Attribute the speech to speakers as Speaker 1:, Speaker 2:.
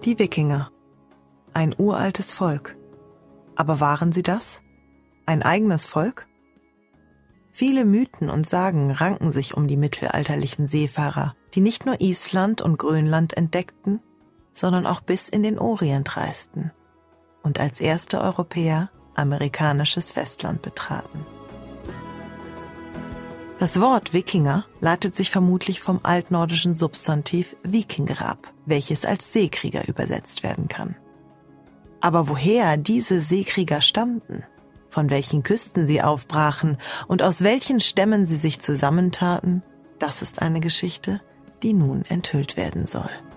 Speaker 1: Die Wikinger. Ein uraltes Volk. Aber waren sie das? Ein eigenes Volk? Viele Mythen und Sagen ranken sich um die mittelalterlichen Seefahrer, die nicht nur Island und Grönland entdeckten, sondern auch bis in den Orient reisten und als erste Europäer amerikanisches Festland betraten. Das Wort Wikinger leitet sich vermutlich vom altnordischen Substantiv Vikingr ab, welches als Seekrieger übersetzt werden kann. Aber woher diese Seekrieger stammten, von welchen Küsten sie aufbrachen und aus welchen Stämmen sie sich zusammentaten, das ist eine Geschichte, die nun enthüllt werden soll.